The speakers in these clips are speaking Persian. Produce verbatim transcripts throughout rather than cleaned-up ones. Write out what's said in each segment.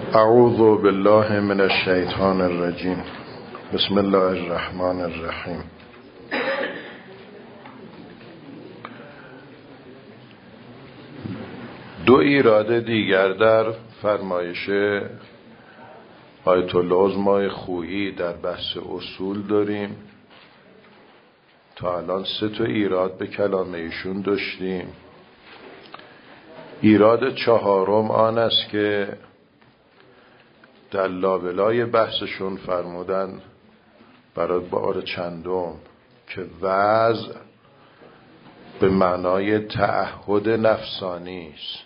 اعوذ بالله من الشیطان الرجیم. بسم الله الرحمن الرحیم. دو ایراد دیگر در فرمایش آیت الله عظمای خویی در بحث اصول داریم. تا الان سه تا ایراد به کلام ایشون داشتیم. ایراد چهارم آن است که در لابلای بحثشون فرمودن برای بار چندم که وضع به معنای تعهد نفسانی است،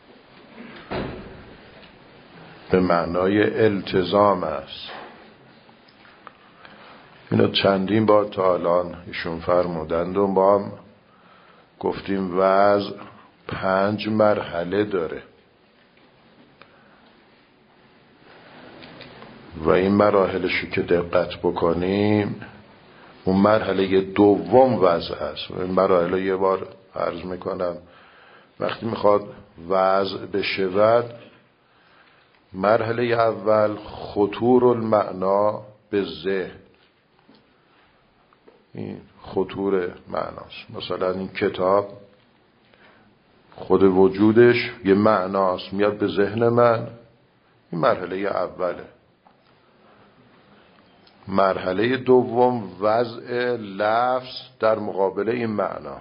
به معنای التزام است. اینو چندین بار تا الان ایشون فرمودند و با هم گفتیم وضع پنج مرحله داره و این مراحلشو که دقت بکنیم اون مرحله دوم وضع است. و این مراحل یه بار عرض میکنم وقتی میخواد وضع بشود، مرحله اول خطور المعنا به ذهن، این خطور معناست. مثلا این کتاب خود وجودش یه معناست، میاد به ذهن من، این مرحله اوله. مرحله دوم وضع لفظ در مقابل این معنا.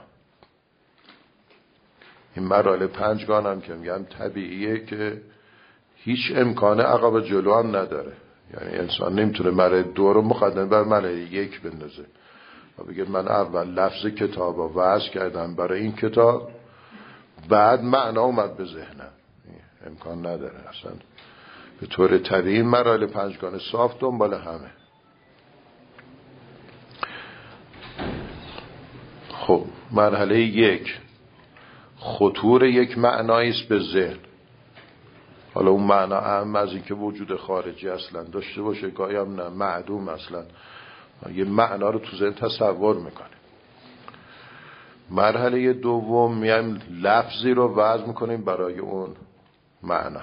این مرحله پنجگان هم که میگم طبیعیه که هیچ امکان عقب جلو هم نداره. یعنی انسان نمیتونه مرحله دو رو مقدمه بر مرحله یک بندازه و بگه من اول لفظ کتاب رو وضع کردم برای این کتاب، بعد معنا اومد به ذهنم. امکان نداره اصلا. به طور طبیعی مرحله پنجگانه صاف دنبال همه. خب مرحله یک خطور یک معنایی است به ذهن. حالا اون معنا اهم از این که وجود خارجی اصلا داشته باشه، گاهی هم نه، معدوم اصلا یه معنا رو تو ذهن تصور میکنه. مرحله دوم میایم لفظی رو وضع میکنیم برای اون معنا.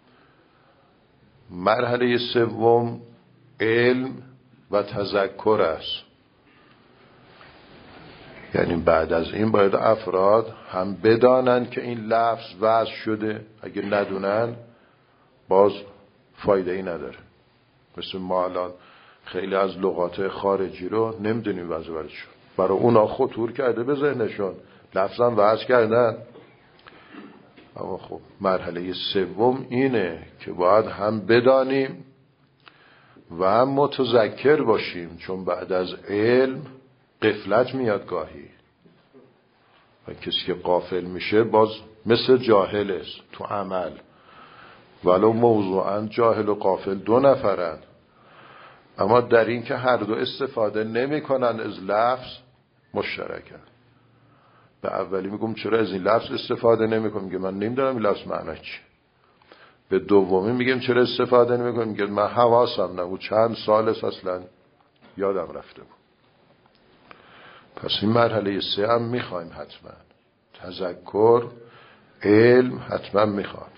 مرحله سوم علم و تذکر است. یعنی بعد از این باید افراد هم بدانن که این لفظ وضع شده، اگه ندونن باز فایده ای نداره. مثل ما الان خیلی از لغات خارجی رو نمیدونیم وضع برای شد، برای اونا خطور کرده به ذهنشون، لفظا وضع کردن. اما خب مرحله سوم اینه که باید هم بدانیم و هم متذکر باشیم، چون بعد از علم غفلت میاد گاهی و کسی که غافل میشه باز مثل جاهل است تو عمل، ولو موضوعا جاهل و غافل دو نفرن، اما در این که هر دو استفاده نمی کنن از لفظ مشترکن. به اولی میگم چرا از این لفظ استفاده نمی کنم، میگه من نمیدونم این لفظ معنی چی. به دومی میگم چرا استفاده نمی کنم، میگه من حواسم نبود، چند سال اصلا یادم رفته بود. پس این مرحله سه هم میخوایم حتما، تذکر، علم حتما میخوایم.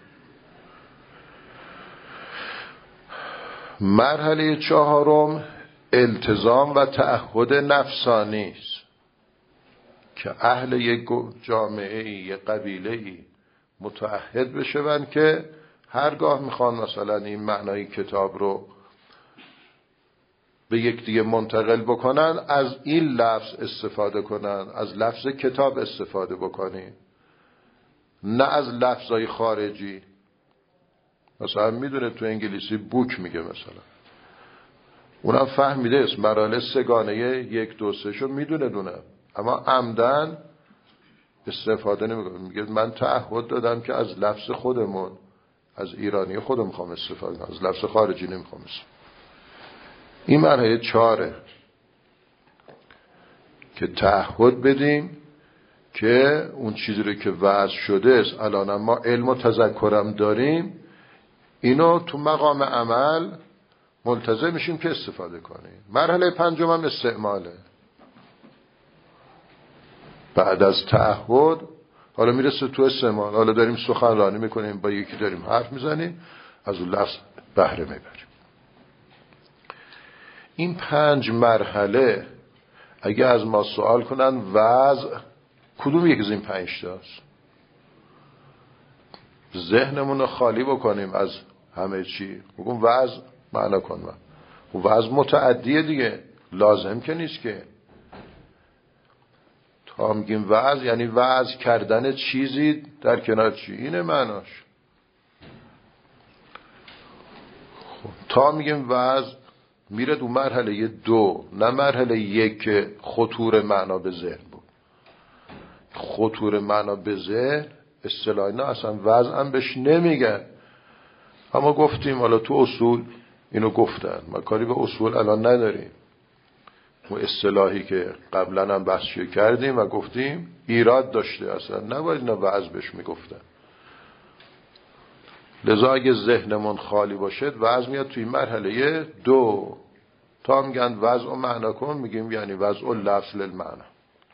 مرحله چهارم التزام و تعهد نفسانی است که اهل یک جامعه یک قبیله متعهد بشون که هرگاه میخوان مثلا این معنای کتاب رو به یک دیگه منتقل بکنن از این لفظ استفاده کنن، از لفظ کتاب استفاده بکنین، نه از لفظای خارجی. مثلا میدونه تو انگلیسی بوک میگه، مثلا اونم فهمیده است مراحل سگانه یک دو سه شو میدونه دونه، اما عمدن استفاده نمیکنه. میگه من تعهد دادم که از لفظ خودمون، از ایرانی خودم میخوام استفاده کنم، از لفظ خارجی نمیخوام استفاده. این مرحله چهاره که تعهد بدیم که اون چیزی رو که وضع شده است، الان ما علم و تذکرم داریم، اینو تو مقام عمل ملتزم میشیم که استفاده کنیم. مرحله پنجم هم استعماله. بعد از تعهد حالا میرسه تو استعمال. حالا داریم سخنرانی میکنیم، با یکی داریم حرف میزنیم، از اون لفظ بهره میبریم. این پنج مرحله اگه از ما سوال کنن وضع کدوم یک از این پنج تاست، ذهنمون رو خالی بکنیم از همه چی، بگم وضع معنا کن من. وضع متعدیه دیگه، لازم که نیست که. تا میگیم وضع یعنی وضع کردن چیزی در کنار چی، اینه معناش. خب. تا میگیم وضع میره دو مرحله دو، نه مرحله یک که خطور معنا به ذهن بود. خطور معنا به ذهن اصطلاحی نه، اصلا وضع هم بهش نمیگن. اما گفتیم حالا تو اصول اینو گفتن، ما کاری به اصول الان نداریم. و اصطلاحی که قبلا هم بحثی کردیم و گفتیم ایراد داشته، اصلا نباید اینا وضع بهش میگفتن. لذا اگه ذهنمون خالی باشد وضع میاد توی مرحله دو. تا میگن وضع و معنا کن، میگیم یعنی وضع و لفظ للمعنا.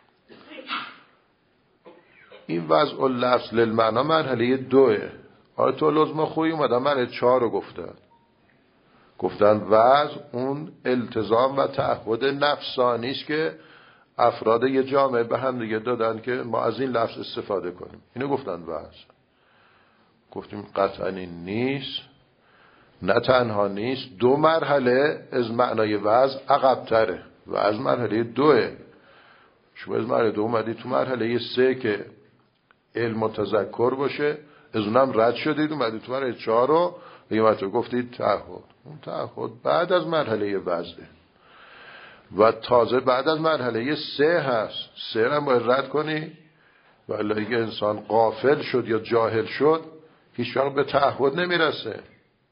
این وضع و لفظ للمعنا مرحله دوه. آیت العظما خویی اومدن مرحله چهار رو گفتن. گفتن وضع اون التزام و تعهد نفسانی است که افراد یه جامعه به هم دیگه دادن که ما از این لفظ استفاده کنیم. اینو گفتن وضع. گفتیم قطعا این نیست، نه تنها نیست، دو مرحله از معنای وضع عقب‌تره و از مرحله دوه. شما از مرحله دو اومدید تو مرحله سه که علم و تذکر باشه، از اونم رد شدید اومدید تو مرحله چهار رو دیگه مطلب گفتید تعهد. اون تعهد بعد از مرحله وضعه و تازه بعد از مرحله سه هست. سه هم باید رد کنی ولی اگه انسان غافل شد یا جاهل شد هیچ وقت به تعهد نمیرسه.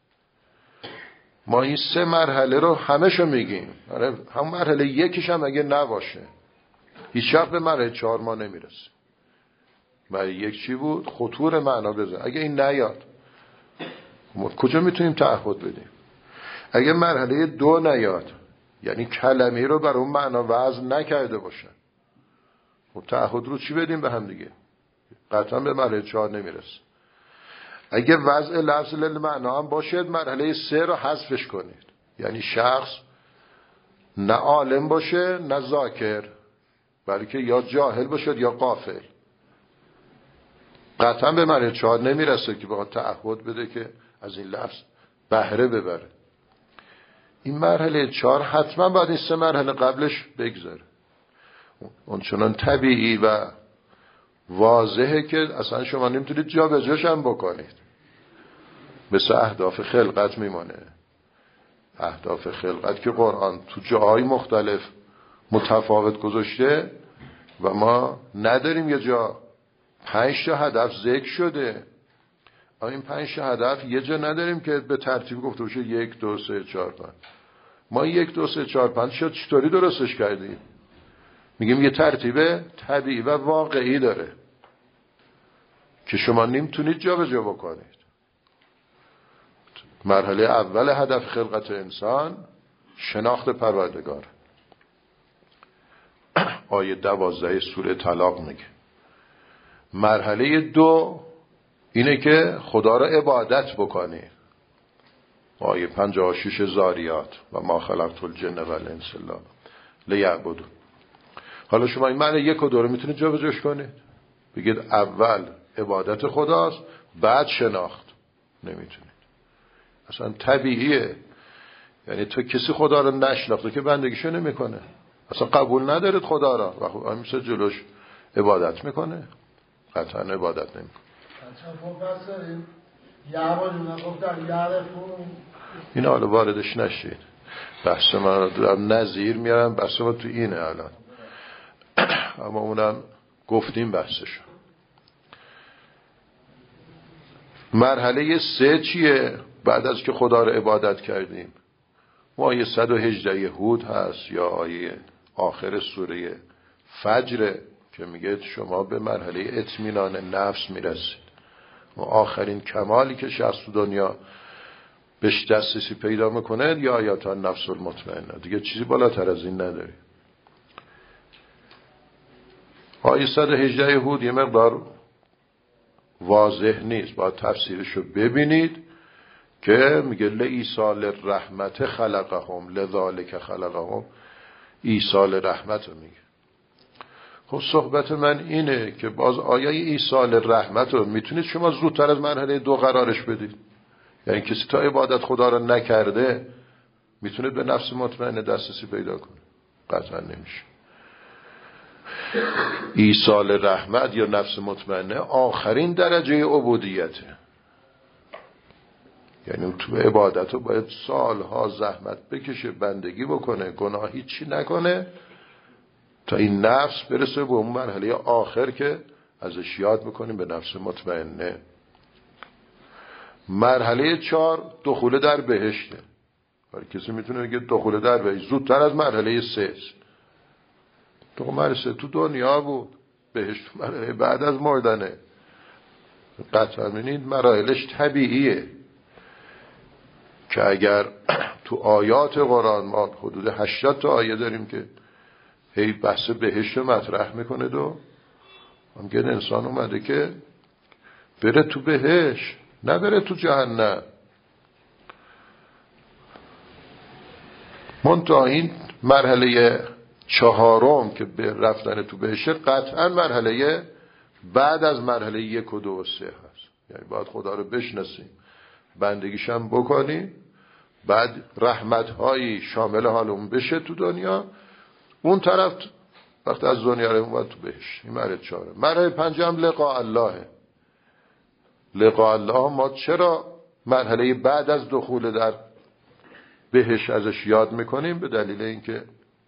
ما این سه مرحله رو همشو میگیم، هم مرحله یکیش هم اگه نباشه هیچ وقت به مرحله چهار ما نمیرسه. مرحله یک چی بود؟ خطور معنا بزن. اگه این نیاد ما کجا میتونیم تعهد بدیم؟ اگه مرحله دو نیاد یعنی کلمه‌ای رو بر اون معنا وزن نکرده باشن، خب تعهد رو چی بدیم به هم دیگه؟ قطعا به مرحله چهار نمیرسه. اگه وضع لفظ للمعنا هم باشد مرحله سه رو حذفش کنید، یعنی شخص نه عالم باشه نه ذاکر، بلکه یا جاهل باشد یا غافل. قطعا به مرحله چهار نمیرسه که بخواد تعهد بده که از این لفظ بهره ببره. این مرحله چهار حتما باید این سه مرحله قبلش بگذاره. اون چنان طبیعی و واضحه که اصلا شما نمیتونید جا به جاش هم بکنید. مثل اهداف خلقت میمانه. اهداف خلقت که قرآن تو جاهای مختلف متفاوت گذاشته و ما نداریم یه جا پنج تا هدف ذکر شده. اما این پنج تا هدف یه جا نداریم که به ترتیب گفته باشه یک دو سه چهار پنج. ما یک دو سه چهار پنج شد چطوری درستش کردیم؟ میگیم یه ترتیب طبیعی و واقعی داره که شما نمیتونید جا به جا بکنید. مرحله اول هدف خلقت انسان شناخت پروردگار. آیه دوازده سوره طلاق میگه. مرحله دو اینه که خدا را عبادت بکنی. آیه پنجاه و شش زاریات و ما خلقت الجن والانس الا لیعبدون. حالا شما این معنی یک و دو رو میتونید جا به جاش کنید؟ بگید اول عبادت خداست بعد شناخت. نمیتونید. اصلا طبیعیه. یعنی تو کسی خدا رو نشناخته که بندگیشو نمیکنه، اصلا قبول ندارید خدا را و خب همیشه جلوش عبادت میکنه؟ قطعا عبادت نمیکنه. این حالا واردش نشید. بحث من رو دارم نظیر میارم، بحث ما تو اینه الان. اما اونم گفتیم بحثشو. مرحله سه چیه؟ بعد از که خدا رو عبادت کردیم ما آیه صد و هجده هود هست یا آیه آخر سوره فجر که میگه شما به مرحله اطمینان نفس میرسید و آخرین کمالی که شخص تو دنیا بهش دسترسی پیدا میکنه یا آیات نفس المطمئنه. دیگه چیزی بالاتر از این نداری. آیه صد و هجده هود یه مقدار واضح نیست، باید تفسیرشو ببینید که میگه لایصال رحمت خلقهم لذالک خلقهم، ایصال رحمت رو میگه. خب صحبت من اینه که باز آیه ایصال رحمت رو میتونید شما زودتر از مرحله دو قرارش بدید؟ یعنی کسی تا عبادت خدا رو نکرده میتونه به نفس مطمئنه دسترسی پیدا کنه؟ قطعا نمیشه. ایصال رحمت یا نفس مطمئنه آخرین درجه عبودیته. یعنی تو عبادت رو باید سالها زحمت بکشه، بندگی بکنه، گناهی چی نکنه تا این نفس برسه به اون مرحله آخر که ازش یاد بکنیم به نفس مطمئنه. مرحله چهار دخول در بهشته. برای کسی میتونه بگه دخول در بهشت زودتر از مرحله سه. تو مرحله سه تو دنیا بود، بهشت مرحله بعد از مردنه. قطعا ببینید مراحلش طبیعیه که اگر تو آیات قرآن ما حدود هشتاد تا آیه داریم که هی بحث بهشت مطرح میکنه دو همگه انسان اومده که بره تو بهشت نه بره تو جهنم. منتها این مرحله چهارم که به رفتن تو بهشت قطعا مرحله بعد از مرحله یک و دو و سه هست. یعنی باید خدا رو بشناسیم، بندگیش هم بکنیم، بعد رحمت‌هایی شامل حالمون بشه تو دنیا، اون طرف وقتی از دنیا رو اومد تو بهشت. این مرحله چهارم. مرحله پنجم لقاء الله. لقاء الله ما چرا مرحله بعد از دخول در بهشت ازش یاد میکنیم؟ به دلیل اینکه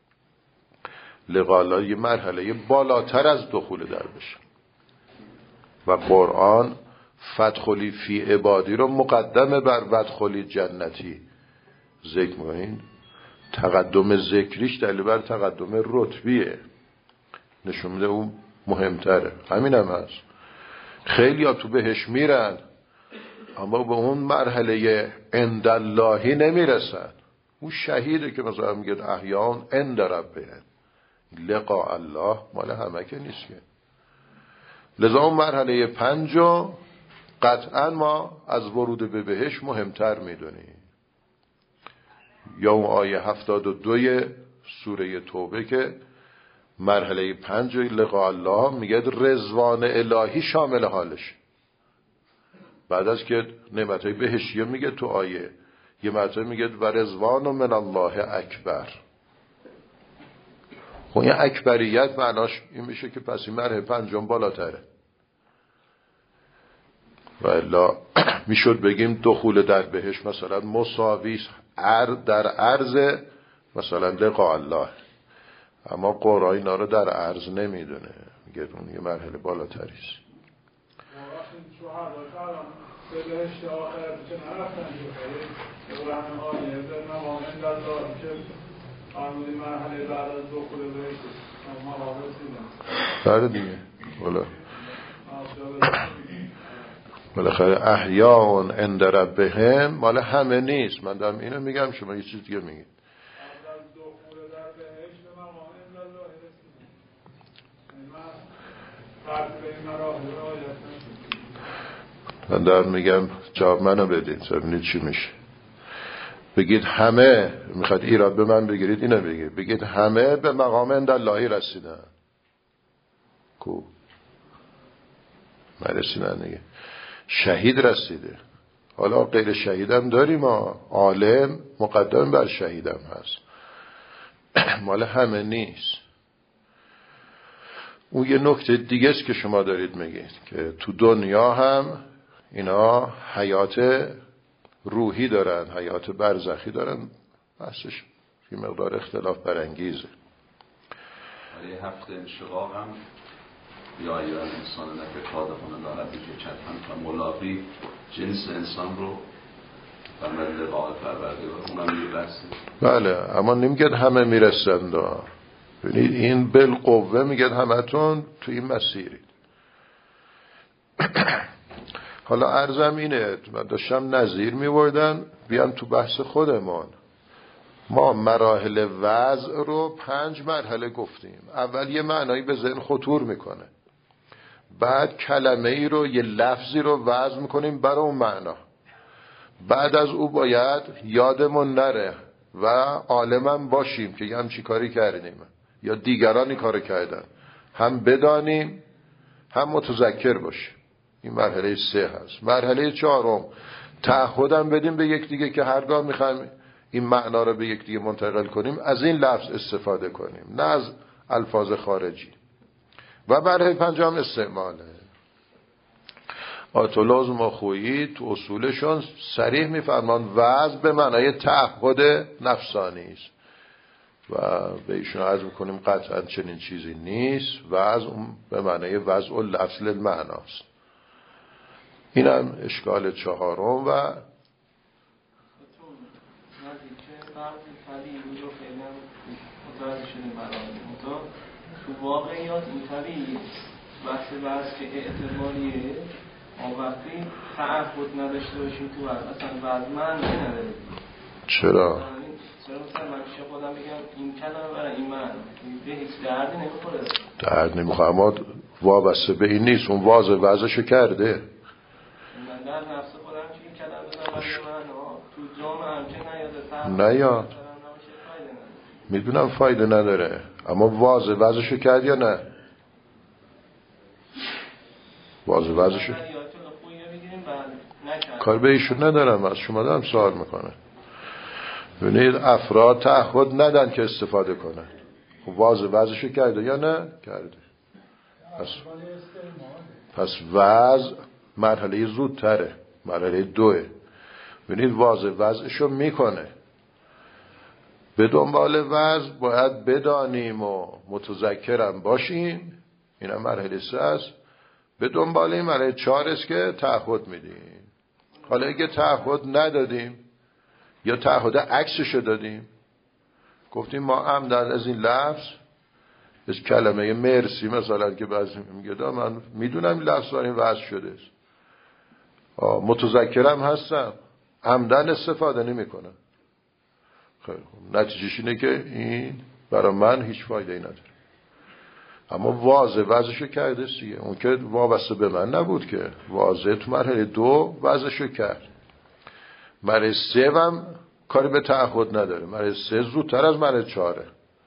لقاء الله یه مرحله بالاتر از دخول در بشه و قرآن فدخلی فی عبادی رو مقدمه بر فدخلی جنتی ذکر میکنین. تقدم ذکریش دلیل بر تقدم رتبیه، نشون میده اون مهمتره. همین هم هست. خیلی ها تو بهش میرن اما به اون مرحله عند اللهی نمیرسن. اون شهیده که مثلا میگه احیان عند ربهم. لقاء الله مال همه که نیست که. لذا اون مرحله پنجو قطعا ما از ورود به بهشت مهمتر میدونیم. یا اون آیه هفتاد و دوی سوره توبه که مرحله پنج لقاء الله میگه رضوان الهی شامل حالش. بعد از که نعمتهای بهشتیه میگه تو آیه یه مرتبه میگه و رضوان من الله اکبر. خب این اکبریت معناش این میشه که پس این مرحله پنجم بالاتره. و الا میشد بگیم دخول در بهشت مثلا مساوی در عرض مثلا لقاء الله، اما قرآن اینا رو در عرض نمیدونه، میگه اون یه مرحله بالاتری است. بله دیگه. والا بالاخره احیاء عند ربهم مال همه نیست. من دارم اینو میگم، شما یه چیز دیگه میگید. من دارم میگم جواب منو بدید ببینید چی میشه. بگید همه، میخواد ایراد به من بگیرید اینو بگید، بگید همه به مقام عند الله رسیدن. کو نرسیدن دیگه. شهید رسیده. حالا غیر شهیدم داریم، عالم مقدم بر شهیدم هست. مال همه نیست. اون یه نکته دیگه است که شما دارید میگید که تو دنیا هم اینا حیات روحی دارن، حیات برزخی دارن. بحثش یه مقدار اختلاف برانگیزه. یه هفته انشقاق هم یا ایران انسان نکه کاده کنه دارد که چند تا ملاقی جنس انسان رو و من لقاء پروردگار اونم میرسه. بله، اما نمیگه همه میرسند. ببینید این بالقوه میگه همتون تو این مسیرید. حالا عرضم اینه، من داشتم نظیر میوردن بیان تو بحث خودمون. ما مراحل وضع رو پنج مرحله گفتیم. اول یه معنایی به ذهن خطور میکنه، بعد کلمه ای رو، یه لفظی رو وضع میکنیم برای اون معنا، بعد از او باید یادمون نره و عالمم باشیم که همچی کاری کردیم یا دیگرانی کار کردن، هم بدانیم هم متذکر باشیم. این مرحله سه هست. مرحله چهارم تعهدم بدیم به یک دیگه که هرگاه میخوایم این معنا رو به یک دیگه منتقل کنیم از این لفظ استفاده کنیم، نه از الفاظ خارجی. و مرحله پنجم استعماله. آیت الله مخویی تو اصولشون صریح میفرمان وعظ به معنای تعهد نفسانی است و به ایشون عرض میکنیم قطعا چنین چیزی نیست. وعظ به معنای وضع اللفظ للمعناست. این هم اشکال چهارم. و تو واقعیات اینطوری بحث بحث که اعتباریه ما وقتی تعهد نداشته باشیم تو وضع اصلا وضع معنی نداره. چرا؟ چرا مثلا من پیش خودم بگم این کلمه برای این معنی به هیچ دردی نمیخوره. درد نمیخوره، اما وابسته به این نیست. اون واضح وضعشو کرده. من در نفس خودم که این کلمه بزنم برای معنی تو جامعه هم که نیاده تعهد نیاد. میدونم فایده نداره اما واضح وضعشو کرد یا نه؟ واضح وضعشو کار به ایشون ندارم، از شما دارم سوال میکنه. ببینید افراد تعهد ندن که استفاده کنن. خب واضح وضعشو کرده یا نه؟ کرده. پس پس وضع مرحله زودتره، مرحله دوه. ببینید واضح وضعشو میکنه. به دنبال وضع باید بدانیم و متذکرم باشیم. این هم مرحله سه است. به دنبال این مرحله چهار است که تعهد میدیم. حالا اگه تعهد ندادیم یا تعهد عکسشو دادیم، گفتیم ما عمدن از این لفظ از کلمه مرسی مثلا که بعضی میگه دا من میدونم این لفظ برای این وضع شده است، متذکرم هستم، عمدن استفاده نمی کنم. خیلی خوب، نتیجهش اینه که این برای من هیچ فایده ای نداره. اما واضح وضعشو کرده دیگه. اون که وابسته به من نبود که. واضح تو مرحله دو وضعشو کرد. مرحله سه هم کاری به تعهد نداره. مرحله سه زودتر از مرحله چهاره.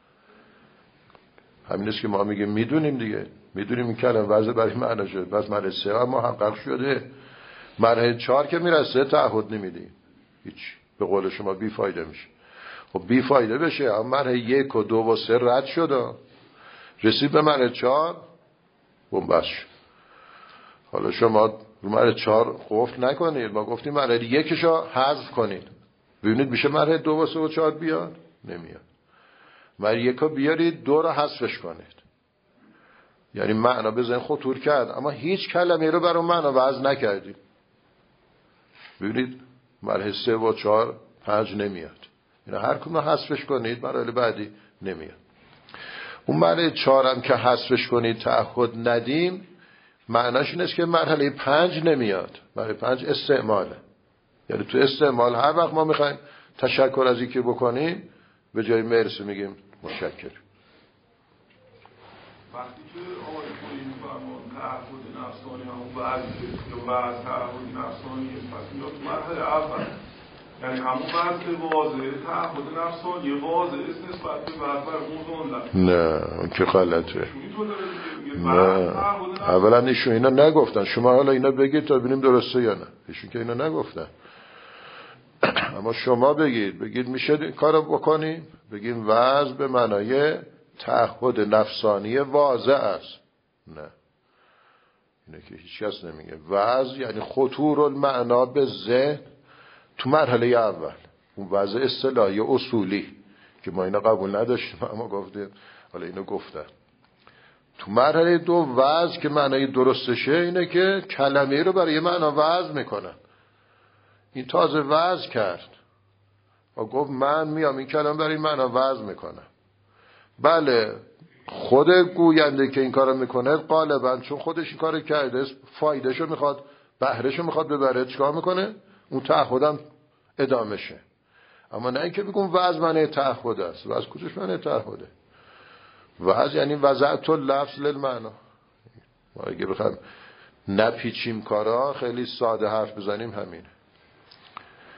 همین است که ما میگیم میدونیم دیگه. میدونیم این کلمه وضع برای معنا شده. بس مرحله سه هم محقق شده. مرحله چهار که میرسه تعهد نمیدیم. هیچ. به قول شما بی فایده میشه. خب بی فایده بشه. اما مرحله یک و دو و سه رد شده. رسید به مرحله چهار بنبست شد. حالا شما رو مرحله چهار قفل نکنید. ما گفتیم مرحله یکشو حذف کنید. ببینید میشه مرحله دو و سه و چهار بیاد؟ نمیاد. مرحله یکو بیارید دو رو حذفش کنید. یعنی معنا بزن خطور کرد اما هیچ کلمه رو برای معنا وضع نکردید. ببینید مرحله سه و چهار پنج نمیاد. اینا هر کدوم حذفش کنید مرحله بعدی نمیاد. اون مرحله چهارم که حذفش کنید تعهد ندیم، معناش این است که مرحله پنج نمیاد. مرحله پنج استعماله. یعنی تو استعمال هر وقت ما میخوایم تشکر از اینکه بکنیم به جای مرسی میگیم متشکر. وقتی که آقای خویی میفرمان تعهد نفسانی هم بعضی یا بعض تعهد نفسانی پس میاد تو مرحله اول، یعنی همون وضع واضح تعهد نفسانی واضح است نسبت به وضع بر اون نه اون که غلطه. نه اولا ایشون اینا نگفتن. شما حالا اینا بگید تا ببینیم درسته یا نه. ایشون که اینا نگفتن. اما شما بگید بگید میشه این کارو بکنیم. بگیم وضع به معنای تعهد نفسانی واضح است. نه اینه که هیچ کس نمیگه. وضع یعنی خطور المعنا به ذهن تو مرحله اول. اون وضع اصطلاحی اصولی که ما اینا قبول نداشتیم اما گفتیم حالا اینو گفتن. تو مرحله دو وضع که معنای درستشه اینه که کلمه رو برای معنا وضع میکنن. این تازه وضع کرد و گفت من میام این کلمه برای معنا وضع میکنم. بله خود گوینده که این کارو میکنه غالبا چون خودش این کارو کرده فایدهشو میخواد بهرهشو میخواد ببره چیکار میکنه؟ اون تعهدم ادامه شه. اما نه اینکه بگم وضع معنی تعهد است. وضع کجاش معنی تعهده؟ وضع یعنی وضعت اللفظ للمعنا. ما اگه بخوایم نپیچیم کارا خیلی ساده حرف بزنیم همینه.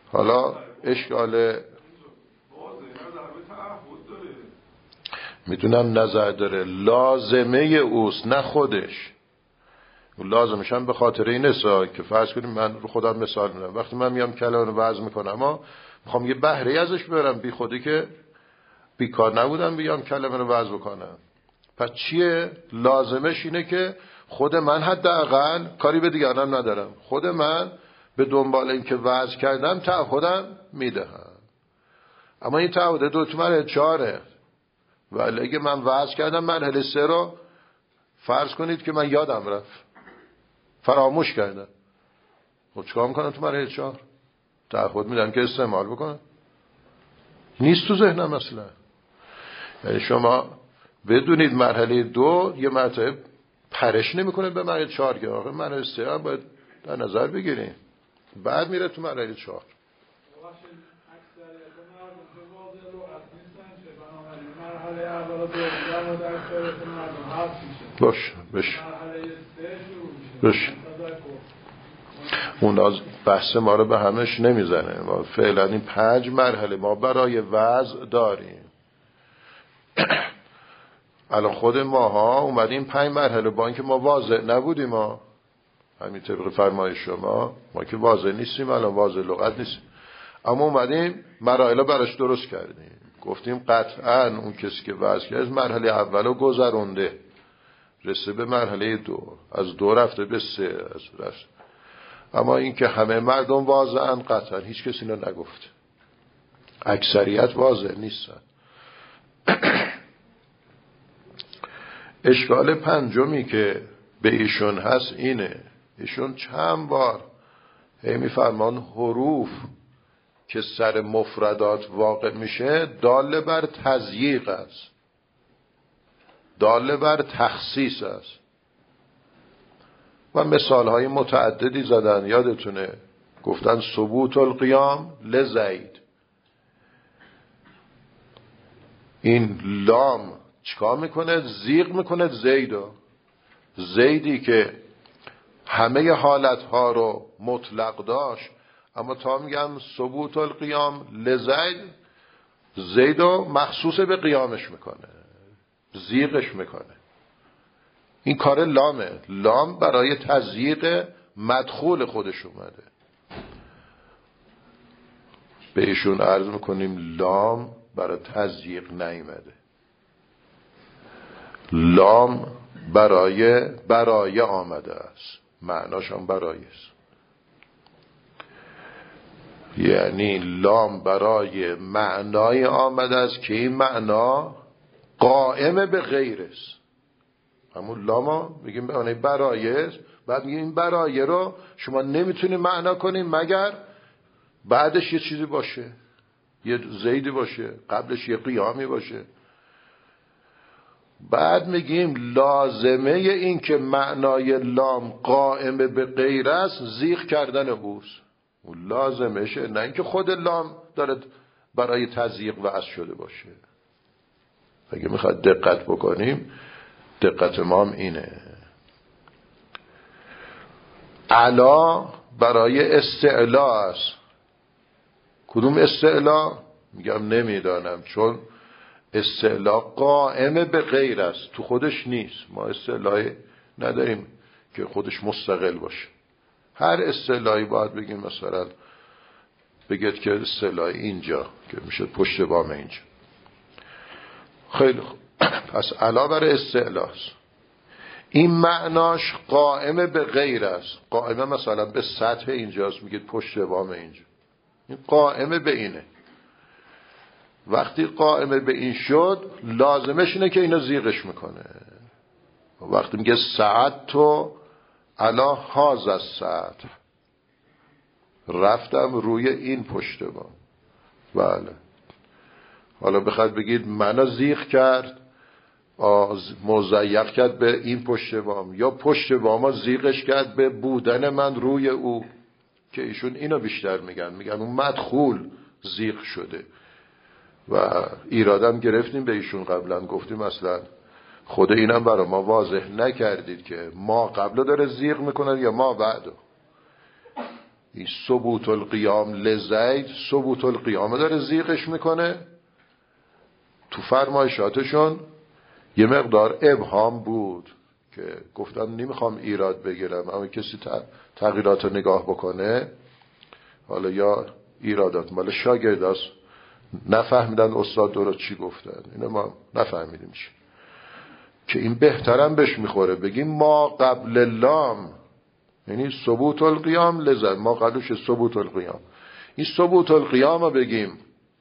حالا اشکال میتونم نظر داره، لازمه اوست نه خودش. لازمش هم به خاطر این است که فرض کنیم من رو خودم مثال میزنم، وقتی من میام کلمه رو وضع میکنم اما میخوام یه بهره ازش ببرم، بی خودی که بیکار نبودم بیام کلمه رو وضع بکنم. پس چیه؟ لازمش اینه که خود من حداقل کاری به دیگران ندارم، خود من به دنبال این که وضع کردم تعهدم میدهم. اما این تعهد دو تو مرحله چهاره، ولی اگه من وضع کردم مرحله سه رو فرض کنید که من یادم رفت، فراموش کردم، خب چیکار میکنم تو مرحله چهار؟ تعهد میدم که استعمال بکنم، نیست تو ذهنم اصلا. یعنی شما بدونید مرحله دو یه مرتبه پرش نمیکنه به مرحله چهار که آخه مرحله سه هم باید در نظر بگیریم، بعد میره تو مرحله چهار. باش باش باش اون از بحث ما رو به همش نمیزنه. ما فعلا این پنج مرحله ما برای وضع داریم. الان خود ماها اومدیم پنج مرحله با اینکه ما واضح نبودیم، ما همین طبق فرمایش شما ما که واضح نیستیم، الان واضح لغت نیستیم، اما اومدیم مراحل براش درست کردیم. گفتیم قطعا اون کسی که وضع کرد از مرحله اولو گذرونده رسه به مرحله دو، از دو رفته به سه، از رفت. اما این که همه مردم واضحن قطعا هیچ کسی اینو نگفت، اکثریت واضح نیستن. اشکال پنجمی که به ایشون هست اینه، ایشون چند بار هی میفرمان حروف که سر مفردات واقع میشه داله بر تضییق است، داله بر تخصیص است و مثال های متعددی زدن. یادتونه گفتن ثبوت القیام لزید، این لام چیکار میکنه؟ زیغ میکنه زیدو، زیدی که همه حالتها رو مطلق داشت، اما تا میگم ثبوت القیام لزید، زیدو مخصوص به قیامش میکنه، زیغش میکنه. این کار لامه، لام برای تضییق مدخول خودش اومده. به ایشون عرض میکنیم لام برای تضییق نیامده، لام برای برای آمده است، معناش هم برای است. یعنی لام برای معنای آمده است که این معنا قائم به غیر است. همون لاما میگیم به معنی برای است، بعد میگیم این برای رو شما نمیتونید معنا کنید مگر بعدش یه چیزی باشه، یه زیدی باشه، قبلش یه قیامی باشه. بعد میگیم لازمه این که معنای لام قائم به غیر است زیغ کردن اوست، اون لازمشه، نه اینکه خود لام داره برای تضییق وضع شده باشه. اگه میخواد دقت بکنیم دقت ما هم اینه. علا برای استعلا است. کدوم استعلا؟ میگم نمیدانم، چون استعلا قائم به غیر است، تو خودش نیست. ما استعلایی نداریم که خودش مستقل باشه. هر استعلایی باید بگیم مثلا بگید که استعلای اینجا که میشه پشت بام اینجا. خیلی خوب، پس علا برای استعلا است. این معناش قائم به غیر است. قائمه مثلا به سطح اینجاست، میگید پشت بام اینجا. این قائم به اینه. وقتی قائم به این شد لازمش اینه که اینو زیغش میکنه. وقتی میگه ساعت تو علا هاز از سطح، رفتم روی این پشت بام. بله، حالا بخواد بگید منو زیغ کرد، مضیق کرد به این پشت بام، یا پشت بام زیغش کرد به بودن من روی او، که ایشون اینو بیشتر میگن، میگن اون مدخول زیغ شده. و ایرادم گرفتیم به ایشون قبلا، گفتیم اصلا خود اینم برای ما واضح نکردید که ما قبل داره زیغ میکنن یا ما بعدو. این ثبوت القیام لزید ثبوت القیام داره زیغش میکنه. تو فرمایشاتشون یه مقدار ابهام بود که گفتم نمیخوام ایراد بگیرم، اما کسی تغییرات رو نگاه بکنه، حالا یا ایرادات مال شاگرداست، نفهمیدن استاد درست چی گفتن، اینو ما نفهمیدیم چی، که این بهترم بهش میخوره بگیم ما قبل لام، یعنی ثبوت القیام لزد، ما قبلش ثبوت القیام. این ثبوت القیام رو بگیم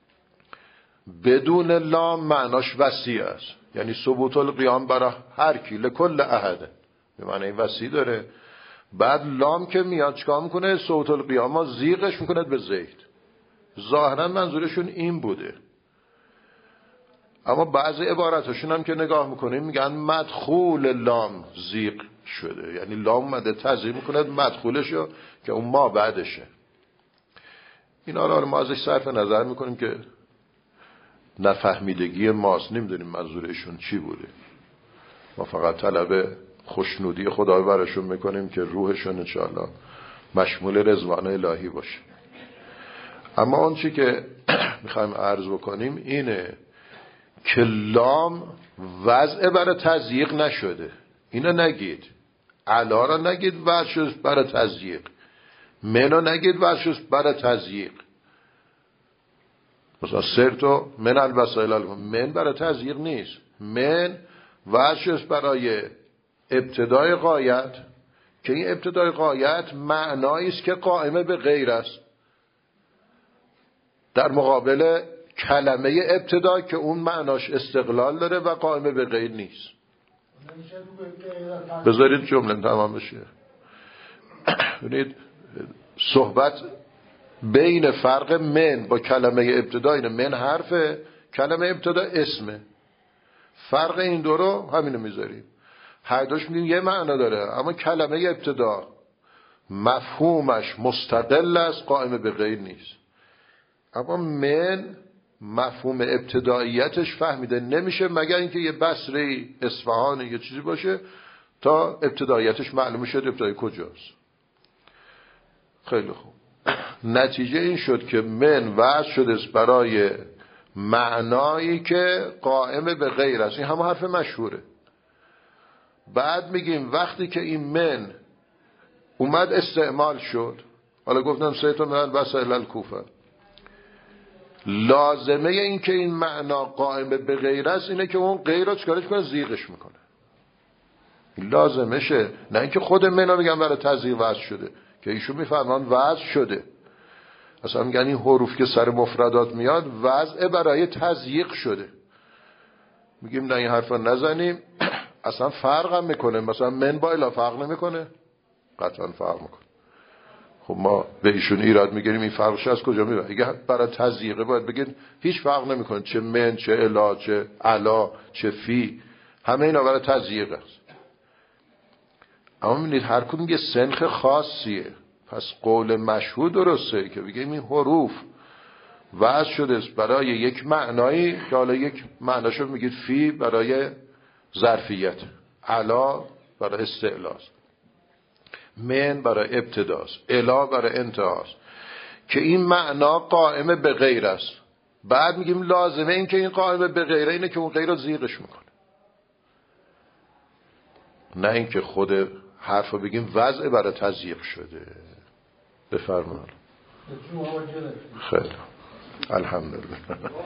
بدون لام معناش وسیع است، یعنی ثبوت القیام برای هر کی لکل احد، به معنی وسیع داره. بعد لام که میاد چیکار میکنه؟ ثبوت القیام ها زیغش میکنه به زید. ظاهرا منظورشون این بوده، اما بعضی عباراتشون هم که نگاه میکنیم میگن مدخول لام زیغ شده، یعنی لام اومده تزیغ میکنه مدخولشو که اون ما بعدشه. اینا رو ما ازش صرف نظر میکنیم که نفهمیدگی ماست، نمیدونیم منظورشون چی بوده. ما فقط طلب خوشنودی خدا براشون میکنیم که روحشون انشاءالله مشمول رضوان الهی باشه. اما اون چی که میخوایم عرض بکنیم اینه که لام وضع برای تضییق نشده. اینو نگید، علا را نگید وضع برای تضییق، منو نگید وضع برای تضییق. مثلا سرتو من الوسائل، من برای تضییق نیست، من وضع برای ابتدای غایت، که این ابتدای غایت معنایی است که قائمه به غیر است، در مقابل کلمه ابتدا که اون معناش استقلال داره و قائمه به غیر نیست. بذارید جمله تمام بشه. ببینید صحبت بین فرق من با کلمه ابتدا اینه، من حرفه، کلمه ابتدا اسمه. فرق این دو رو همینو میذاریم، هر دوش میگیم یه معنا داره، اما کلمه ابتدا مفهومش مستقل است، قائم به غیر نیست. اما من مفهوم ابتداییتش فهمیده نمیشه مگر اینکه یه بصره اصفهان یه چیزی باشه تا ابتداییتش معلوم شد ابتدای کجاست. خیلی خوب، نتیجه این شد که من وضع شده برای معنایی که قائم به غیر است. این همه حرف مشهوره. بعد میگیم وقتی که این من اومد استعمال شد، حالا گفتم سیتو من وسائل الکوفه، لازمه این که این معنا قائم به غیر است اینه که اون غیر رو چکارش کنه؟ زیغش میکنه. لازمشه، نه اینکه خود منا میگن برای تزییق وضع شده، که ایشون میفهمن وضع شده. اصلا میگن این حروف که سر مفردات میاد وضع برای تزییق شده. میگیم نه این حرفا نزنیم، اصلا فرق هم میکنه. مثلا من با الا فرق نمیکنه؟ قطعا فرق میکنه. خب ما به ایشون ایراد میگیریم این فرقش از کجا میاد؟ اگه برای تزییقه باید بگید هیچ فرق نمیکنه، چه من چه الا چه علا چه فی، همه اینا برای تزییق است. اما میبینید هر کدوم یه سنخ خاصیه. پس قول مشهور درسته که بگیم این حروف وضع شده است برای یک معنایی که حالا یک معناشو میگید فی برای ظرفیت، علا برای استعلاست، من برای ابتداست، الا برای انتهاست، که این معنا قائمه به غیر است. بعد میگیم لازمه این که این قائمه به غیره اینه که اون غیر رو زیغش میکنه، نه اینکه خود حرف رو بگیم وضع برای تزییق شده. بفرمایید. خیلی الحمدلله.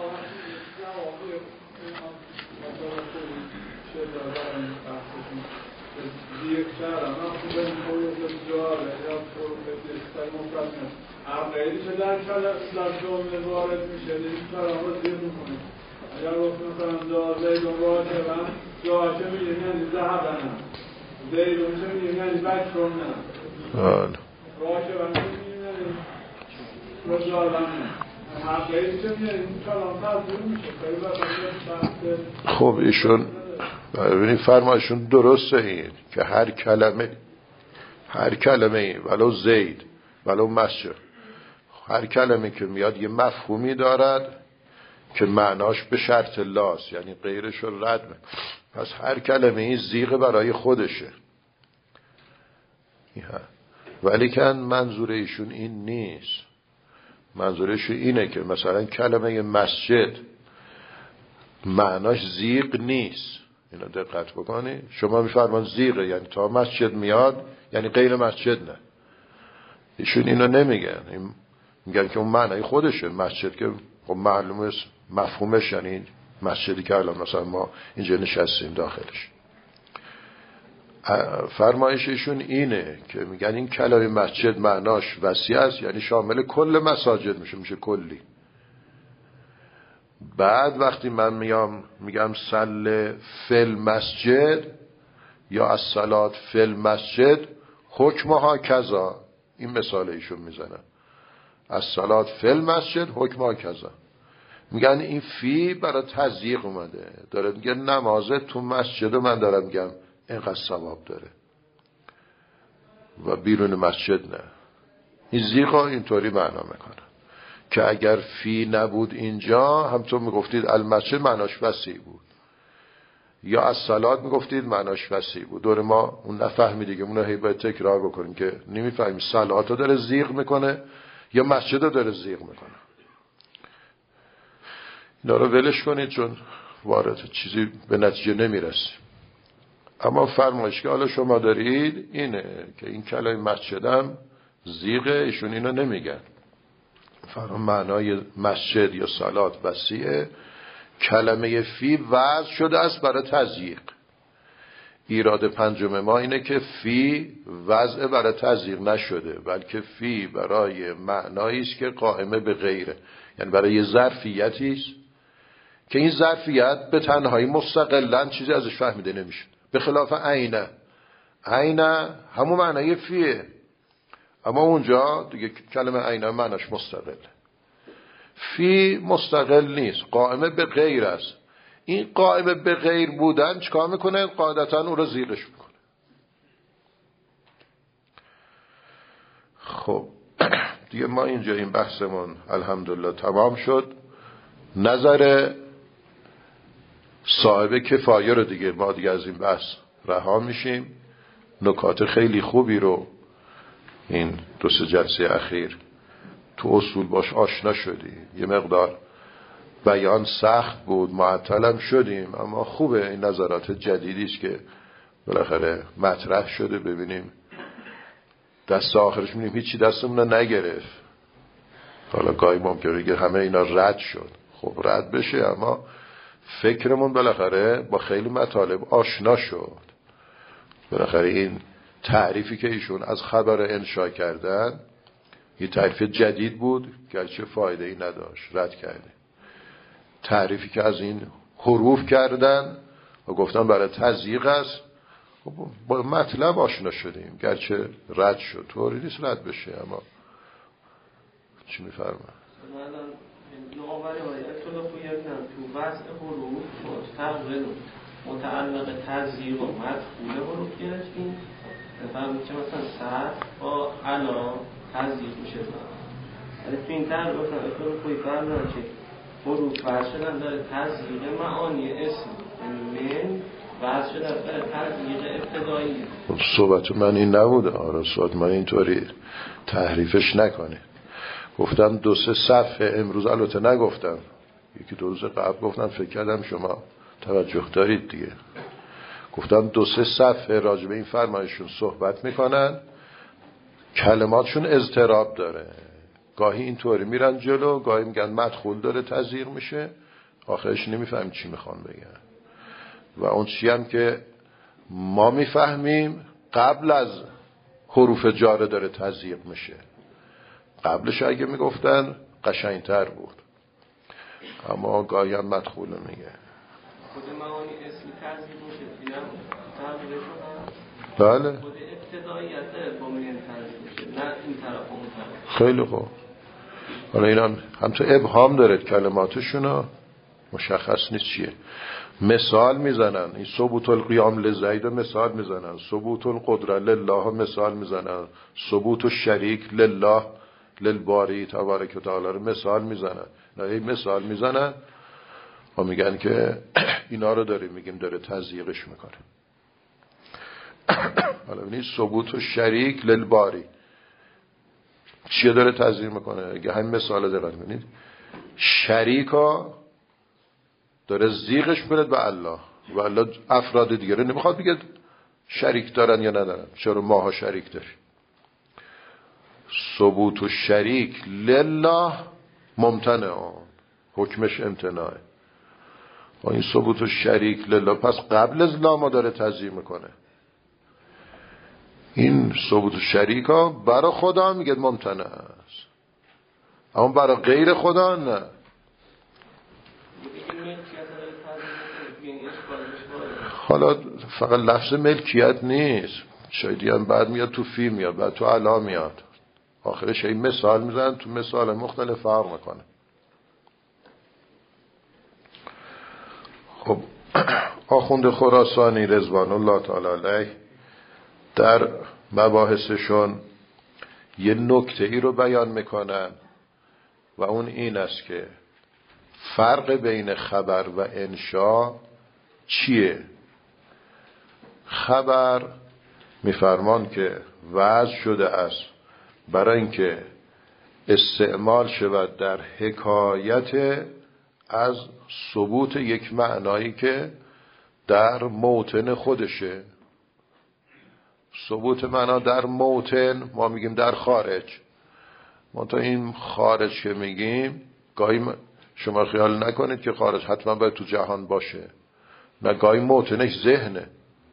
یک شهر اما خوب این خوی جاره یا فرموفرد عقیدی که در در جامعه وارد میشه این کارا رو زیر میکنه. اگر گفتم مثلا دا زید و واجبم جاشه میگیم یعنی ذهبنم، زید و میگیم یعنی بکرم نه، واجبم میگیم یعنی رجالم نه. عقیدی که میگیم این کارا تازیر میشه. خب ایشون ببینید فرمایشون درسته، این که هر کلمه هر کلمه ولو زید ولو مسجد، هر کلمه که میاد یه مفهومی دارد که معناش به شرط لاست، یعنی غیرش رو رد می. پس هر کلمه این زیغ برای خودشه. ولی که منظور ایشون این نیست. منظورش اینه که مثلا کلمه مسجد معناش زیغ نیست. اینو دقت بکنی. شما میفرمان زیغه یعنی تا مسجد میاد یعنی غیر مسجد نه. ایشون اینو نمیگن. این میگن که اون معنای خودشه. مسجد که خب معلومه مفهومش یعنی مسجدی که الان مثلا ما اینجا نشستیم داخلش. فرمایش ایشون اینه که میگن این کلمه مسجد معناش وسیع است، یعنی شامل کل مساجد میشه، میشه کلی. بعد وقتی من میام میگم صل فل مسجد یا الصلات فل مسجد حکمها کذا، این مثال ایشون میزنن. الصلات فل مسجد حکمها کذا. میگن این فی برای تضییق اومده، داره میگه نمازه تو مسجد من دارم میگم اینقدر ثواب داره و بیرون مسجد نه. این زیغا اینطوری معنا میکنه که اگر فی نبود اینجا همطور میگفتید المسجد معناش وسیع بود، یا از صلات میگفتید معناش وسیع بود. دور ما اون نفهمی دیگه، اون رو هی باید تکرار بکنیم که نمیفهمیم صلات رو داره زیغ میکنه یا مسجد رو داره زیغ میکنه. اینا رو ولش کنید چون وارد چیزی به نتیجه نمیرسیم. اما فرمایش که حالا شما دارید اینه که این کلمه مسجدم زیغه، ایشون اینو نمیگن. فرام معنای مسجد یا صلات وسیعه، کلمه فی وضع شده است برای تضییق. ایراد پنجم ما اینه که فی وضع برای تضییق نشده، بلکه فی برای معنایی است که قائمه به غیره، یعنی برای یه ظرفیتی است که این ظرفیت به تنهایی مستقلاً چیزی ازش فهمیده نمیشه، به خلاف عینه. عینه همون معنای فیه، اما اونجا دیگه کلمه عینه معناش مستقل. فی مستقل نیست، قائمه به غیر است. این قائمه به غیر بودن چیکار میکنه؟ قاعدتا اون رو زیغش میکنه. خب دیگه ما اینجا این بحثمون الحمدلله تمام شد. نظر صاحب کفایه رو دیگه ما دیگه از این بحث رها میشیم. نکات خیلی خوبی رو این دو سه جلسه اخیر تو اصول باش آشنا شدیم. یه مقدار بیان سخت بود، معطلم شدیم، اما خوبه این نظرات جدیدی است که بالاخره مطرح شده. ببینیم دست آخرش میبینیم هیچی دستمون رو نگرفت. حالا گاهی ممکنه که همه اینا رد شد، خب رد بشه، اما فکرمون بالاخره با خیلی مطالب آشنا شد. بالاخره این تعریفی که ایشون از خبر انشا کردن یه تعریف جدید بود، گرچه فایده ای نداشت، رد کرده. تعریفی که از این حروف کردن و گفتن برای تضییق است، با مطلب آشنا شدیم، گرچه رد شد. طوری نیست رد بشه، اما چی میفرمه؟ نوآوری های اطلاع خویدن تو وضع حروف مستقل متعلق تضییق و مدخول حروف گرفتیم. بفرمید که مثلا سر با علا تضییق میشه. ولی تو این تر گفتن اطلاع خوی فرمودن که حروف وضع شدن داره تضییق معانی اسم من وضع شدن داره تضییق ابتدایی. صحبت من این نبوده. آره صحبت من اینطوری تحریفش نکنه. گفتم دو سه صفحه امروز، البته نگفتم، یکی دو روز قبل گفتم، فکر کردم شما توجه دارید دیگه. گفتم دو سه صفحه راجع به این فرمایشون صحبت میکنن، کلماتشون اضطراب داره، گاهی اینطوری میرن جلو، گاهی میگن مدخول داره تضییق میشه، آخرش نمیفهمیم چی میخوان بگن. و اون چی هم که ما میفهمیم قبل از حروف جاره داره تضییق میشه، قبلش اگه میگفتن قشنگتر بود، اما گاهی هم مدخوله میگه. خود معانی اسمی تضییق میشه، اینم تغییر شده. بله. خود ابتداییت با میگن تضییق میشه، نه این طرف و اون طرف. خیلی خوب. حالا این هم هم تو ابهام داره کلماتشون، مشخص نیست چیه. مثال میزنن، این ثبوت القیام لزید مثال میزنن، ثبوت القدره لله مثال میزنن، ثبوت الشریک لله للباری تبارک و تعالی رو مثال میزنن. نه این مثال میزنن و میگن که اینا رو داریم میگیم داره تضییقش میکنه. حالا ببینید ثبوت الشریک للباری، چیه داره تضییر میکنه؟ اگه همین مثال دقت کنید، شریکا داره زیغش برد به الله و الله افراد دیگه رو نمیخواد بگه شریک دارن یا ندارن. چرا ماها شریک داریم؟ ثبوت و شریک لله ممتنع، حکمش امتناعه. و این ثبوت و شریک لله پس قبل از لا ما داره تضییر میکنه. این ثبوت و شریک ها برای خدا میگه ممتنع است، اما برای غیر خدا نه. حالا فقط لفظ ملکیت نیست، شاید هم بعد میاد تو فی میاد، بعد تو علا میاد، آخرش این مثال میزن، تو مثال مختلف فرق میکنه. خب آخوند خراسانی رضوان الله تعالی علیه در مباحثشون یه نکته ای رو بیان میکنن و اون این است که فرق بین خبر و انشا چیه؟ خبر میفرمان که وضع شده است برای اینکه استعمال شود در حکایت از ثبوت یک معنایی که در موطن خودشه. ثبوت معنا در موطن ما میگیم در خارج. ما تا این خارج که میگیم گاهی شما خیال نکنید که خارج حتما باید تو جهان باشه، نه، گاهی موطنش ذهنه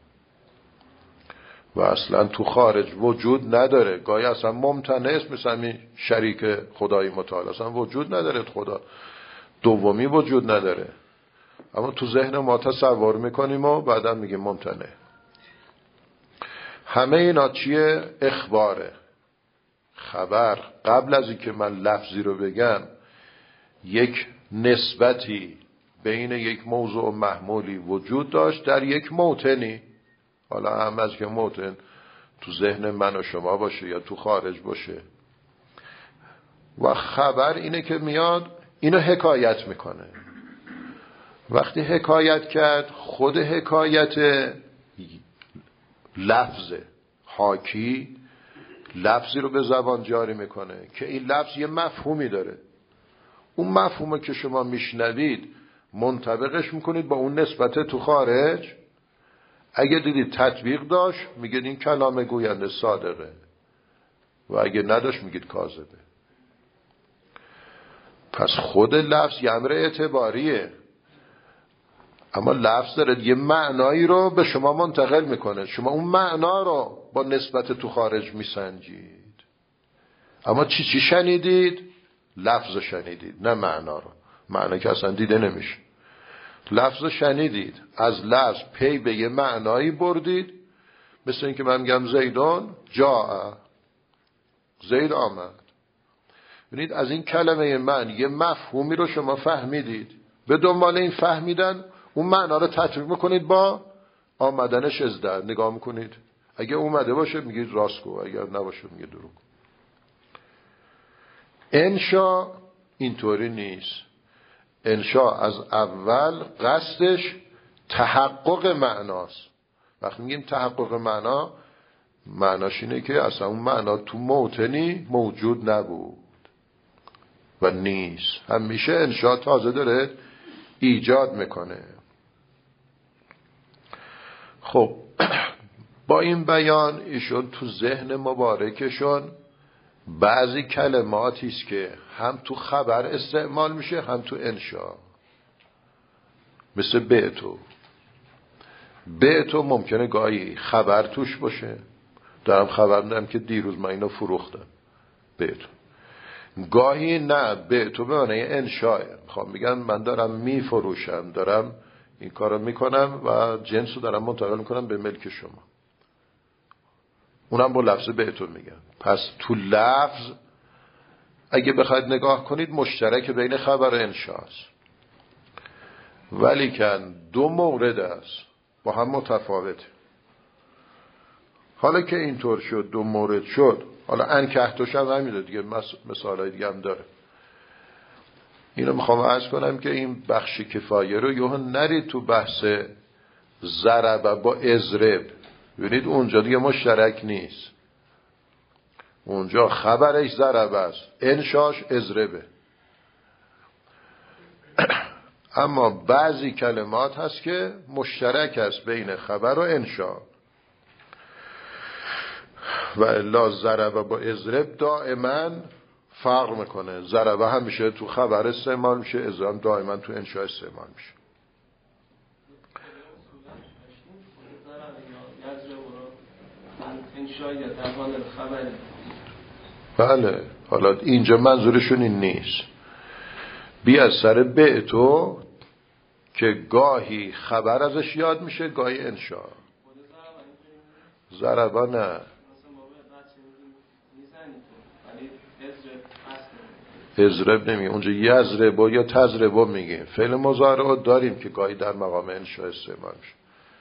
و اصلا تو خارج وجود نداره. گاهی اصلا ممتنع است، مثل همین شریک خدای متعال اصلا وجود نداره، خدا دومی وجود نداره، اما تو ذهن ما تصور میکنیم و بعدا میگیم ممتنع. همه اینا چیه؟ اخباره. خبر قبل از اینکه من لفظی رو بگم یک نسبتی بین یک موضوع و محمولی وجود داشت در یک موطنی، حالا هم از که موطن تو ذهن من و شما باشه یا تو خارج باشه. و خبر اینه که میاد اینو حکایت میکنه. وقتی حکایت کرد، خود حکایت لفظ حاکی لفظی رو به زبان جاری میکنه که این لفظ یه مفهومی داره. اون مفهومه که شما میشنوید منطبقش میکنید با اون نسبت تو خارج. اگه دیدید تطبیق داشت میگید این کلام گوینده صادقه و اگه نداشت میگید کاذبه. پس خود لفظ یه امر اعتباریه، اما لفظ داره یه معنایی رو به شما منتقل میکنه. شما اون معنا رو با نسبت تو خارج میسنجید، اما چی چی شنیدید؟ لفظ شنیدید، نه معنا رو. معنا که اصلا دیده نمیشه. لفظ شنیدید، از لفظ پی به یه معنایی بردید. مثل این که من میگم زیدون جاء، زید آمد. ببینید از این کلمه من یه مفهومی رو شما فهمیدید، به دنبال این فهمیدن اون معنا رو تطبیق میکنید با آمدنش از در. نگاه میکنید، اگه اومده باشه میگید راست گو، اگر نباشه میگید دروغ. انشا اینطوری نیست. انشا از اول قصدش تحقق معناست. وقتی میگیم تحقق معنا، معناش اینه که اصلا اون معنا تو موطنی موجود نبود و نیست. همیشه انشا تازه داره ایجاد میکنه. خب با این بیان ایشون تو ذهن مبارکشون بعضی کلماتی است که هم تو خبر استعمال میشه هم تو انشا، مثل بیتو. بیتو ممکنه گاهی خبر توش باشه. دارم خبر میدم که دیروز من اینو فروختم، بیتو. گاهی نه، بیتو به معنی انشاه. میخوام بگم من دارم میفروشم، دارم این کارو میکنم و جنسو دارم منتقل میکنم به ملک شما. اونم با لفظ بیتو میگن. پس تو لفظ اگه بخواید نگاه کنید مشترک بین خبر و انشاست، ولی کن دو مورد است با هم متفاوته. حالا که اینطور شد، دو مورد شد، حالا انکهتوش هم همیده دیگه، مثالای دیگه هم داره. اینو میخوام عرض کنم که این بخش کفایه رو یه نرید تو بحث ضرب با اضرب. ببینید اونجا دیگه مشترک نیست. اونجا خبرش ضرب است، انشاش اضربه. اما بعضی کلمات هست که مشترک است بین خبر و انشا و الا ضربه با اضرب دائما فرق میکنه. ضربه همیشه تو خبر استعمال میشه، اضرب دائما تو انشا استعمال میشه. بله، حالا اینجا منظورشون این نیست. بی از سر بعتو که گاهی خبر ازش یاد میشه، گاهی انشا. ضربه نه، اضرب نمیگه. اونجا یضربو یا تضربو میگه. فعل مضارع داریم که گاهی در مقام انشا استعمال میشه.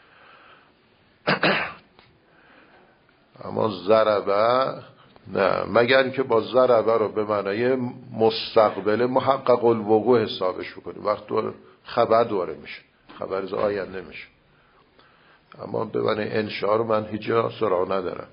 اما ضربه نه، مگر اینکه با ضربه رو به معنای مستقبل محقق الوقوع حسابش بکنیم، وقت دور خبر دوره میشه، خبر از آینده میشه. اما به معنای انشا رو من هیچ جا سراغ ندارم.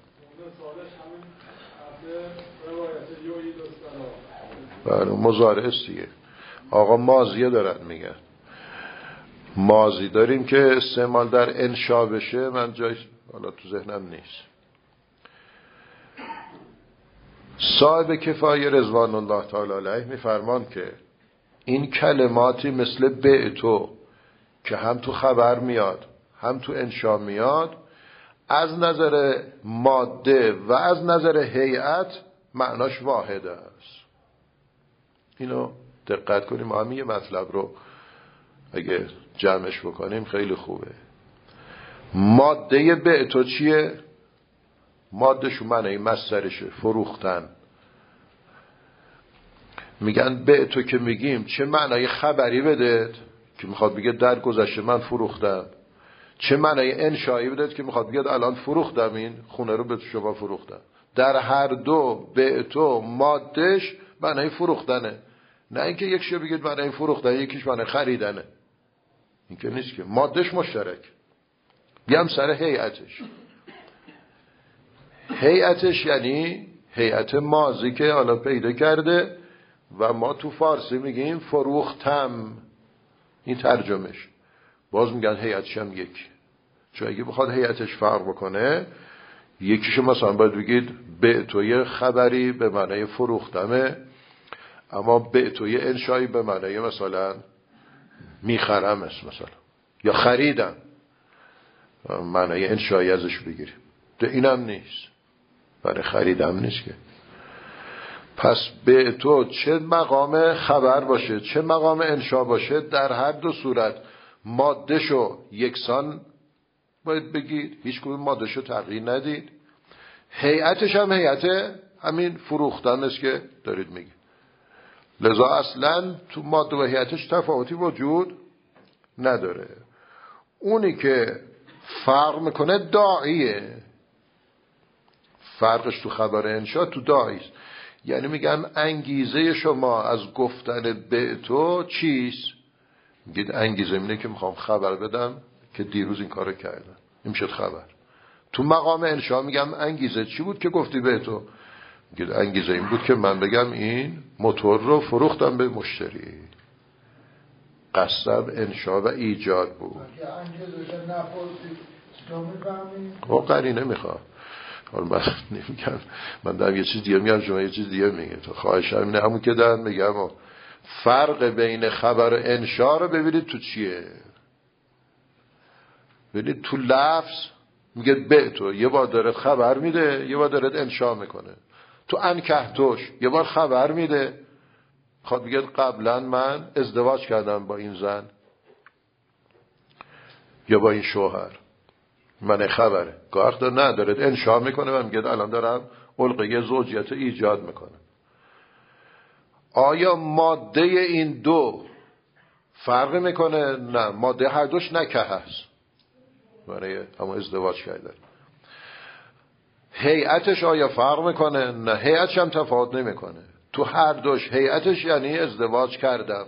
بله، مضارع است دیگه. آقا ماضیه دارن میگن. ماضی داریم که استعمال در انشا بشه، من جای حالا تو ذهنم نیست. صاحب کفایه رضوان الله تعالی علیه میفرمان که این کلماتی مثل بعتو که هم تو خبر میاد هم تو انشا میاد، از نظر ماده و از نظر هیئت معناش واحد است. اینو دقت کنیم. ما هم یه مطلب رو اگه جمعش بکنیم خیلی خوبه. ماده بعتو چیه؟ مادهشو معنی مصدرشه، فروختن. میگن بعتو که میگیم چه معنای خبری بدید که میخواد بگه در گذشته من فروختم، چه معنای انشایی بدید که میخواد بگه الان فروختم، این خونه رو به شما فروختم. در هر دو بعتو مادهش معنای فروختنه، نه اینکه یکیشو بگید معنای فروختن یکیش معنای خریدنه. این که نیست که. مادهش مشترک. بیام سر هیئتش. هیئتش یعنی هیئت ماضی که حالا پیدا کرده و ما تو فارسی میگیم فروختم. این ترجمهش. باز میگن هیئتش هم یکی. چون اگه بخواد هیئتش فرق بکنه، یکیشو مثلا باید بگید بعتوی خبری به معنی فروختمه، اما بعتوی انشایی به معنی مثلا میخرم است مثلا، یا خریدم معنی انشایی ازش بگیریم. ده اینم نیست، برای خریدم نیست که. پس بعتو چه مقام خبر باشه چه مقام انشا باشه، در هر دو صورت مادهشو یکسان باید بگید، هیچ کدوم مادهشو تغییر ندید. هیئتش هم هیئت همین فروختن است که دارید میگید. لذا اصلا تو ماده و هیئتش تفاوتی وجود نداره. اونی که فرق میکنه داعیه. فرقش تو خبر انشا تو داعی است. یعنی میگن انگیزه شما از گفتن بعتو چیست؟ میگید انگیزه اینه که میخوام خبر بدم که دیروز این کارو کردم، این میشه خبر. تو مقام انشا میگم انگیزه چی بود که گفتی بعتو؟ میگید انگیزه این بود که من بگم این موتور رو فروختم به مشتری. قصد انشا و ایجاد بود. خب قرینه میخواد. حالا من نمیگم، من دارم یه چیز دیگه میگم، شما یه چیز دیگه میگه. تو خواهشم اینه همون که دارم میگم فرق بین خبر و انشا رو ببینید تو چیه. ببینید تو لفظ میگه بعتو، یه بار داره خبر میده یه بار داره انشا میکنه. تو انکحتوش یه بار خبر میده، خواهد بگه قبلا من ازدواج کردم با این زن یا با این شوهر، من خبره. گاه داره نه داره انشا میکنه و میگه الان دارم علقه زوجیت ایجاد میکنه. آیا ماده این دو فرق میکنه؟ نه، ماده هر دوش نکه هست، برای همون ازدواج کردن. هیئتش آیا فرق میکنه؟ نه، هیئتش هم تفاوت نمیکنه. تو هر دوش هیئتش یعنی ازدواج کردم.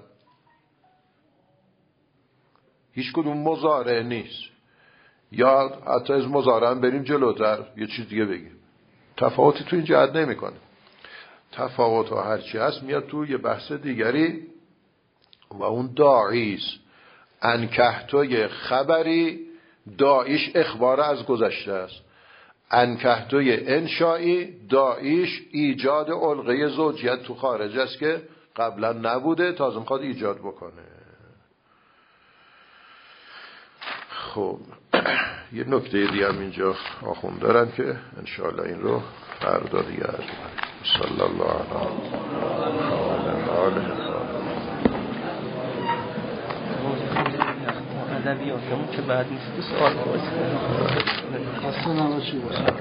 هیچ کدوم مضارع نیست. یا حتی از مضارع بریم جلوتر یه چیز دیگه بگیم. تفاوتی تو این جهت نمیکنه. تفاوت و هرچی هست میاد تو یه بحث دیگری و اون داعیست. انکحتوی خبری، داعیش اخبار از گذشته است. انکحتوی انشایی، داعیش ایجاد علقه زوجیت تو خارج است که قبلا نبوده، تازه میخواد ایجاد بکنه. خب یه نکته دیگه هم اینجا آخوند دارن که انشاءالله این رو فردا دیگه عرض کنیم. صلی الله علیه ادبیاتمون که بعد نیست سوال کنیم. خسته نباشید.